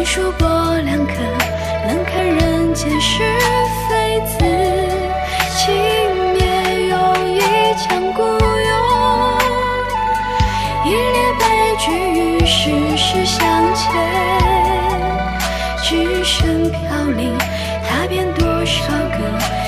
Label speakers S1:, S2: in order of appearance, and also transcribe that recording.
S1: 看书薄两颗，冷看人间是非，自轻蔑用一腔孤勇，一列悲剧与世事相牵，只身飘零，踏遍多少个